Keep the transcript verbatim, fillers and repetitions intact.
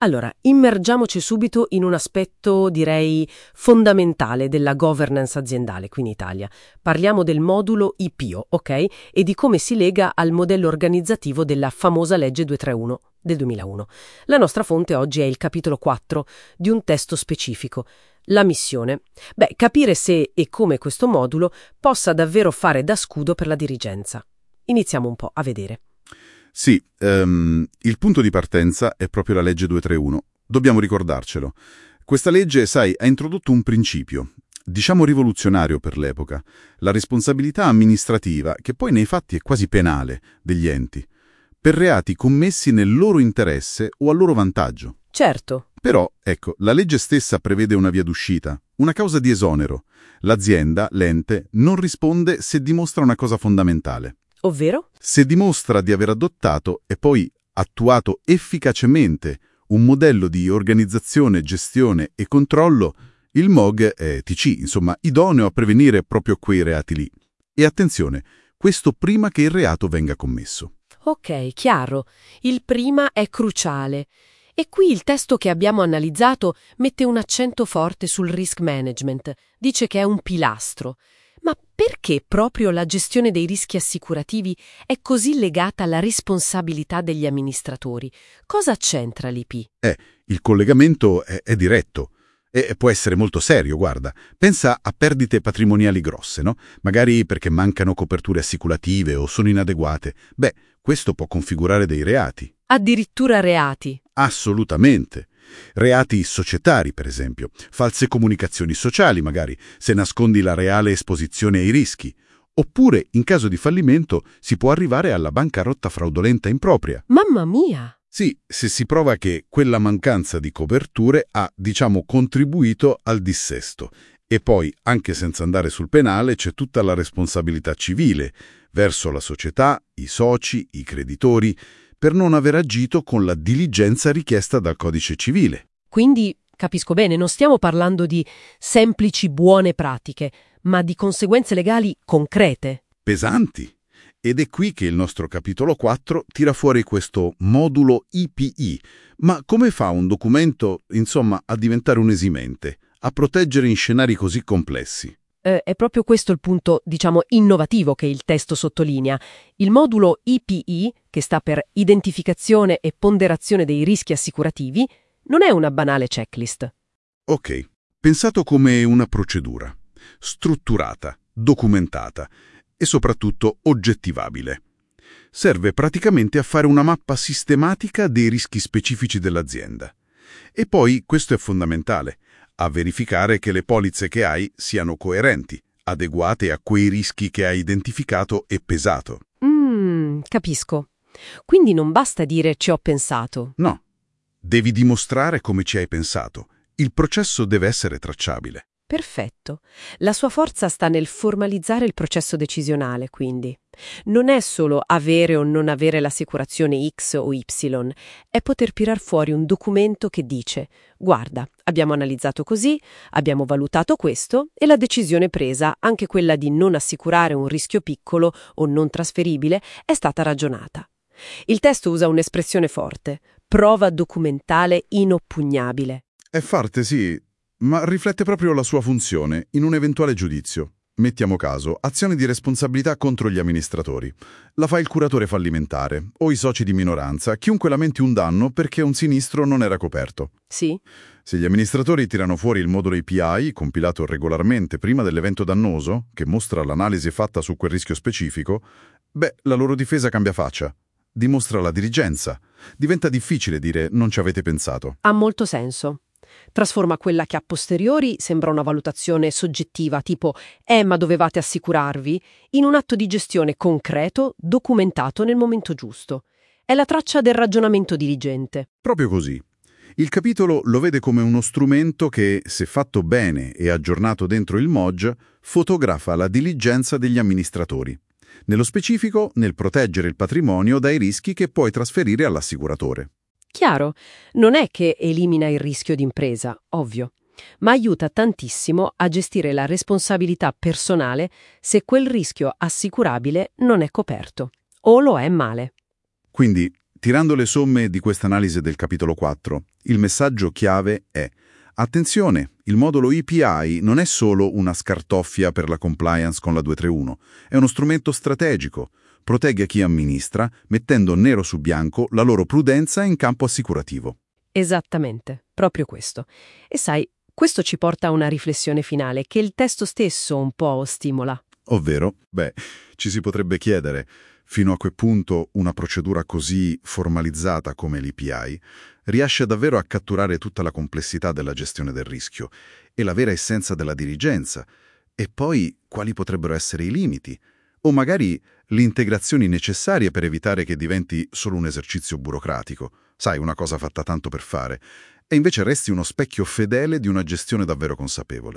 Allora, immergiamoci subito in un aspetto, direi, fondamentale della governance aziendale qui in Italia. Parliamo del modulo I P O, ok? E di come si lega al modello organizzativo della famosa legge duecentotrentuno del duemilauno. La nostra fonte oggi è il capitolo quattro di un testo specifico. La missione. Beh, capire se e come questo modulo possa davvero fare da scudo per la dirigenza. Iniziamo un po' a vedere. Sì, um, il punto di partenza è proprio la legge duecentotrentuno. Dobbiamo ricordarcelo. Questa legge, sai, ha introdotto un principio, diciamo rivoluzionario per l'epoca, la responsabilità amministrativa, che poi nei fatti è quasi penale, degli enti, per reati commessi nel loro interesse o a loro vantaggio. Certo. Però, ecco, la legge stessa prevede una via d'uscita, una causa di esonero. L'azienda, l'ente, non risponde se dimostra una cosa fondamentale. Ovvero? Se dimostra di aver adottato e poi attuato efficacemente un modello di organizzazione, gestione e controllo, il M O G è T C, insomma, idoneo a prevenire proprio quei reati lì. E attenzione, questo prima che il reato venga commesso. Ok, chiaro. Il prima è cruciale. E qui il testo che abbiamo analizzato mette un accento forte sul risk management. Dice che è un pilastro. Ma perché proprio la gestione dei rischi assicurativi è così legata alla responsabilità degli amministratori? Cosa c'entra l'I P? Eh, il collegamento è, è diretto e può essere molto serio, guarda. Pensa a perdite patrimoniali grosse, no? Magari perché mancano coperture assicurative o sono inadeguate. Beh, questo può configurare dei reati. Addirittura reati. Assolutamente. Reati societari, per esempio, false comunicazioni sociali, magari, se nascondi la reale esposizione ai rischi. Oppure, in caso di fallimento, si può arrivare alla bancarotta fraudolenta impropria. Mamma mia! Sì, se si prova che quella mancanza di coperture ha, diciamo, contribuito al dissesto. E poi, anche senza andare sul penale, c'è tutta la responsabilità civile verso la società, i soci, i creditori, per non aver agito con la diligenza richiesta dal codice civile. Quindi, capisco bene, non stiamo parlando di semplici buone pratiche, ma di conseguenze legali concrete. Pesanti. Ed è qui che il nostro capitolo quattro tira fuori questo modulo I P I. Ma come fa un documento, insomma, a diventare un esimente, a proteggere in scenari così complessi? Eh, è proprio questo il punto, diciamo, innovativo che il testo sottolinea. Il modulo I P I, che sta per Identificazione e Ponderazione dei rischi assicurativi, non è una banale checklist. Ok, pensato come una procedura, strutturata, documentata e soprattutto oggettivabile. Serve praticamente a fare una mappa sistematica dei rischi specifici dell'azienda. E poi, questo è fondamentale, a verificare che le polizze che hai siano coerenti, adeguate a quei rischi che hai identificato e pesato. Mmm, capisco. Quindi non basta dire ci ho pensato. No, devi dimostrare come ci hai pensato. Il processo deve essere tracciabile. Perfetto. La sua forza sta nel formalizzare il processo decisionale, quindi. Non è solo avere o non avere l'assicurazione X o Y, è poter tirar fuori un documento che dice: guarda, abbiamo analizzato così, abbiamo valutato questo e la decisione presa, anche quella di non assicurare un rischio piccolo o non trasferibile, è stata ragionata. Il testo usa un'espressione forte: prova documentale inoppugnabile. È forte, sì, ma riflette proprio la sua funzione in un eventuale giudizio. Mettiamo caso, azione di responsabilità contro gli amministratori. La fa il curatore fallimentare o i soci di minoranza, chiunque lamenti un danno perché un sinistro non era coperto. Sì. Se gli amministratori tirano fuori il modulo A P I, compilato regolarmente prima dell'evento dannoso, che mostra l'analisi fatta su quel rischio specifico, beh, la loro difesa cambia faccia. Dimostra la dirigenza. Diventa difficile dire non ci avete pensato. Ha molto senso. Trasforma quella che a posteriori sembra una valutazione soggettiva, tipo «eh, ma dovevate assicurarvi», in un atto di gestione concreto, documentato nel momento giusto. È la traccia del ragionamento diligente. Proprio così. Il capitolo lo vede come uno strumento che, se fatto bene e aggiornato dentro il M O G, fotografa la diligenza degli amministratori. Nello specifico, nel proteggere il patrimonio dai rischi che puoi trasferire all'assicuratore. Chiaro, non è che elimina il rischio d'impresa, ovvio, ma aiuta tantissimo a gestire la responsabilità personale se quel rischio assicurabile non è coperto o lo è male. Quindi tirando le somme di questa analisi del capitolo quattro, il messaggio chiave è: attenzione, il modulo E P I non è solo una scartoffia per la compliance con la duecentotrentuno, è uno strumento strategico. Protegge chi amministra, mettendo nero su bianco la loro prudenza in campo assicurativo. Esattamente, proprio questo. E sai, questo ci porta a una riflessione finale che il testo stesso un po' stimola. Ovvero, beh, ci si potrebbe chiedere, fino a che punto una procedura così formalizzata come l'E P I riesce davvero a catturare tutta la complessità della gestione del rischio e la vera essenza della dirigenza, e poi quali potrebbero essere i limiti, o magari le integrazioni necessarie per evitare che diventi solo un esercizio burocratico, sai, una cosa fatta tanto per fare, e invece resti uno specchio fedele di una gestione davvero consapevole.